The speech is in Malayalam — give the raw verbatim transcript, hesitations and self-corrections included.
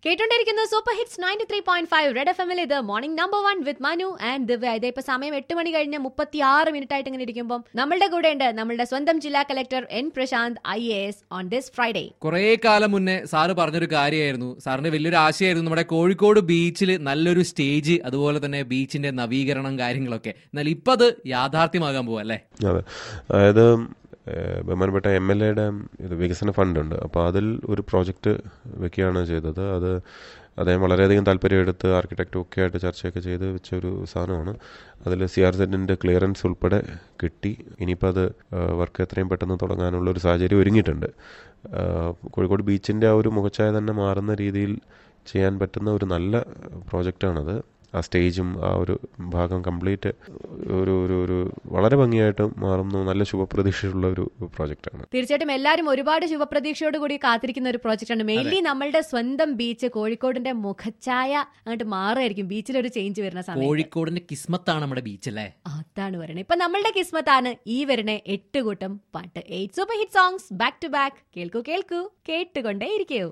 കേട്ടോണ്ടിരിക്കുന്നു super hits ninety three point five red F എമ്മിൽ. ഇത് morning number one with Manu and Divya. ഇത് ഇപ്പൊ സമയം എട്ട് മണി കഴിഞ്ഞ് മുപ്പത്തി ആറ് മിനിറ്റ് ആയിട്ട് ഇങ്ങനെ ഇരിക്കുമ്പോൾ നമ്മളുടെ കൂടെ ഉണ്ട് നമ്മളുടെ സ്വന്തം ജില്ലാ collector N Prashanth I A S on this Friday. കുറെ കാലം മുന്നേ സാറ് പറഞ്ഞൊരു കാര്യമായിരുന്നു, സാറിന്റെ വലിയൊരു ആശയമായിരുന്നു നമ്മുടെ കോഴിക്കോട് ബീച്ചിൽ നല്ലൊരു സ്റ്റേജ്, അതുപോലെ തന്നെ ബീച്ചിന്റെ നവീകരണം കാര്യങ്ങളൊക്കെ. എന്നാൽ ഇപ്പൊ അത് യാഥാർത്ഥ്യമാകാൻ പോവാ അല്ലേ? അതെ, അതായത് ബഹുമാനപ്പെട്ട എം എൽ എയുടെ ഇത് വികസന ഫണ്ടുണ്ട്. അപ്പോൾ അതിൽ ഒരു പ്രോജക്റ്റ് വെക്കുകയാണ് ചെയ്തത്. അത് അദ്ദേഹം വളരെയധികം താല്പര്യമെടുത്ത് ആർക്കിടെക്റ്റും ഒക്കെ ആയിട്ട് ചർച്ചയൊക്കെ ചെയ്ത് വെച്ച ഒരു സാധനമാണ്. അതിൽ സി ആർ സെഡിൻ്റെ ക്ലിയറൻസ് ഉൾപ്പെടെ കിട്ടി. ഇനിയിപ്പോൾ അത് വർക്ക് എത്രയും പെട്ടെന്ന് തുടങ്ങാനുള്ള ഒരു സാഹചര്യം ഒരുങ്ങിയിട്ടുണ്ട്. കോഴിക്കോട് ബീച്ചിൻ്റെ ആ ഒരു മുഖച്ഛായ തന്നെ മാറുന്ന രീതിയിൽ ചെയ്യാൻ പറ്റുന്ന ഒരു നല്ല പ്രോജക്റ്റാണത്. ആ സ്റ്റേജും ആ ഒരു ഭാഗം കംപ്ലീറ്റ് ഒരു ഒരു ഒരു വളരെ ഭംഗിയായിട്ട് മാറുന്നു. നല്ല ശുഭപ്രതീക്ഷയുള്ള ഒരു പ്രോജക്റ്റാണ്. തീർച്ചയായിട്ടും എല്ലാവരും ഒരുപാട് ശുഭപ്രതീക്ഷയോട് കൂടി കാത്തിരിക്കുന്ന ഒരു പ്രോജക്റ്റാണ്. മെയിൻലി നമ്മളുടെ സ്വന്തം ബീച്ച് കോഴിക്കോടിന്റെ മുഖച്ഛായ അങ്ങോട്ട് മാറുമായിരിക്കും ബീച്ചിലൊരു ചേഞ്ച് വരുന്ന സമയം. കോഴിക്കോടിന്റെ കിസ്മത്താണ് നമ്മുടെ ബീച്ച് അല്ലേ? അതാണ് പറയുന്നത്. ഇപ്പൊ നമ്മളുടെ കിസ്മത്താണ് ഈ വരുന്ന എട്ട് കൂട്ടം പാട്ട്. Eight super hit songs back to back. കേൾക്കൂ കേൾക്കൂ കേട്ടുകൊണ്ടേ ഇരിക്കൂ.